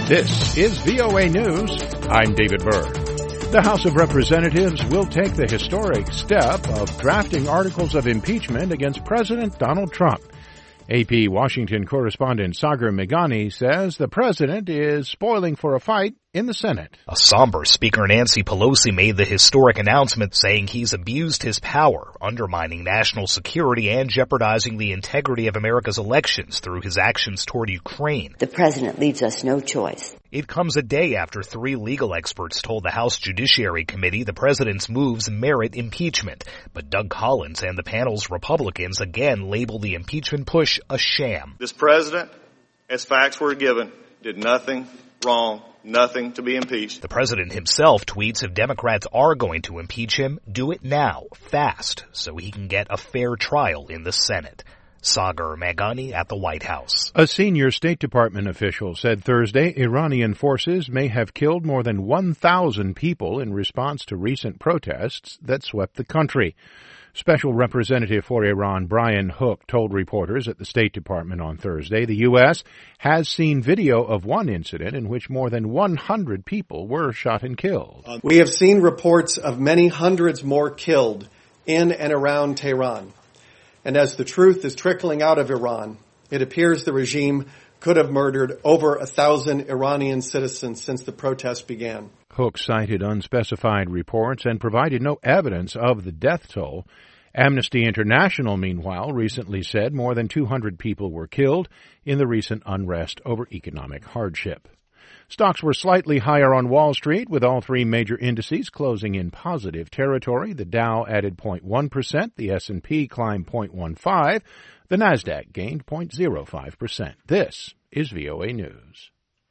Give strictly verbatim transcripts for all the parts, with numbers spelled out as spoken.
This is V O A News. I'm David Byrd. The House of Representatives will take the historic step of drafting articles of impeachment against President Donald Trump. A P Washington correspondent Sagar Meghani says the president is spoiling for a fight in the Senate. A somber Speaker Nancy Pelosi made the historic announcement saying he's abused his power, undermining national security and jeopardizing the integrity of America's elections through his actions toward Ukraine. The president leaves us no choice. It comes a day after three legal experts told the House Judiciary Committee the president's moves merit impeachment. But Doug Collins and the panel's Republicans again label the impeachment push a sham. This president, as facts were given, did nothing wrong, nothing to be impeached. The president himself tweets if Democrats are going to impeach him, do it now, fast, so he can get a fair trial in the Senate. Sagar Meghani at the White House. A senior State Department official said Thursday Iranian forces may have killed more than one thousand people in response to recent protests that swept the country. Special Representative for Iran Brian Hook told reporters at the State Department on Thursday the U S has seen video of one incident in which more than one hundred people were shot and killed. We have seen reports of many hundreds more killed in and around Tehran. And as the truth is trickling out of Iran, it appears the regime could have murdered over a thousand Iranian citizens since the protests began. Hook cited unspecified reports and provided no evidence of the death toll. Amnesty International, meanwhile, recently said more than two hundred people were killed in the recent unrest over economic hardship. Stocks were slightly higher on Wall Street, with all three major indices closing in positive territory. The Dow added zero point one percent, the S and P climbed zero point one five, the Nasdaq gained zero point zero five percent. This is V O A News.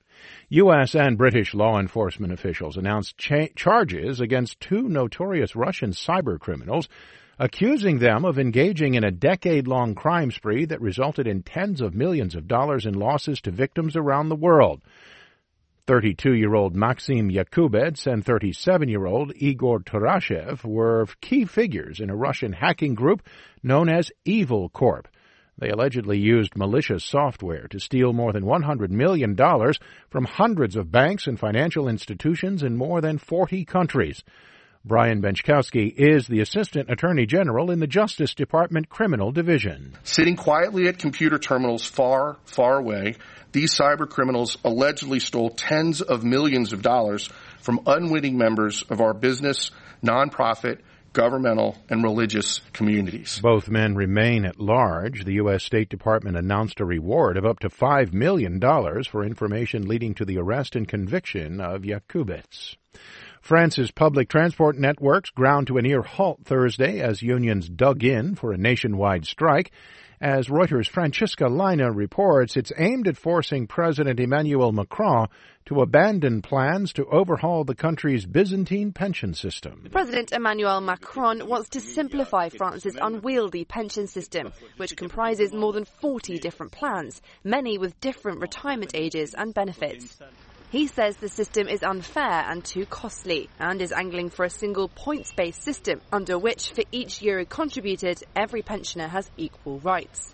U S and British law enforcement officials announced cha- charges against two notorious Russian cybercriminals, accusing them of engaging in a decade-long crime spree that resulted in tens of millions of dollars in losses to victims around the world. thirty-two-year-old Maxim Yakubets and thirty-seven-year-old Igor Tarashev were key figures in a Russian hacking group known as Evil Corp. They allegedly used malicious software to steal more than one hundred million dollars from hundreds of banks and financial institutions in more than forty countries. Brian Benchkowski is the Assistant Attorney General in the Justice Department Criminal Division. Sitting quietly at computer terminals far, far away, these cyber criminals allegedly stole tens of millions of dollars from unwitting members of our business, nonprofit, governmental, and religious communities. Both men remain at large. The U S State Department announced a reward of up to five million dollars for information leading to the arrest and conviction of Yakubets. France's public transport networks ground to a near halt Thursday as unions dug in for a nationwide strike. As Reuters' Francesca Leina reports, it's aimed at forcing President Emmanuel Macron to abandon plans to overhaul the country's Byzantine pension system. President Emmanuel Macron wants to simplify France's unwieldy pension system, which comprises more than forty different plans, many with different retirement ages and benefits. He says the system is unfair and too costly and is angling for a single points-based system under which, for each euro contributed, every pensioner has equal rights.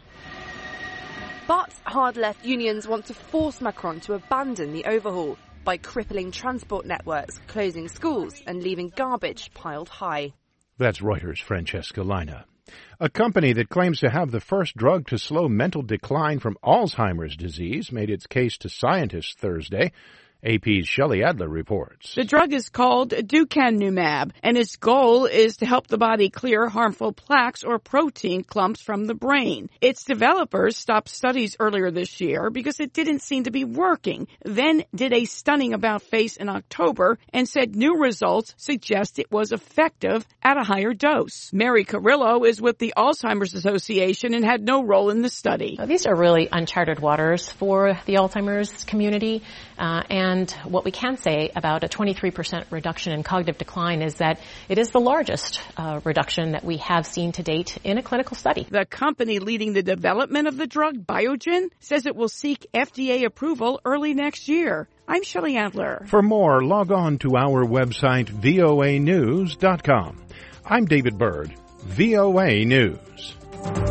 But hard-left unions want to force Macron to abandon the overhaul by crippling transport networks, closing schools and leaving garbage piled high. That's Reuters' Francesca Leina. A company that claims to have the first drug to slow mental decline from Alzheimer's disease made its case to scientists Thursday. A P's Shelley Adler reports. The drug is called Ducanumab, and its goal is to help the body clear harmful plaques or protein clumps from the brain. Its developers stopped studies earlier this year because it didn't seem to be working, then did a stunning about-face in October and said new results suggest it was effective at a higher dose. Mary Carrillo is with the Alzheimer's Association and had no role in the study. These are really uncharted waters for the Alzheimer's community, uh, and And what we can say about a twenty-three percent reduction in cognitive decline is that it is the largest uh, reduction that we have seen to date in a clinical study. The company leading the development of the drug, Biogen, says it will seek F D A approval early next year. I'm Shelley Adler. For more, log on to our website, V O A news dot com. I'm David Byrd, V O A News.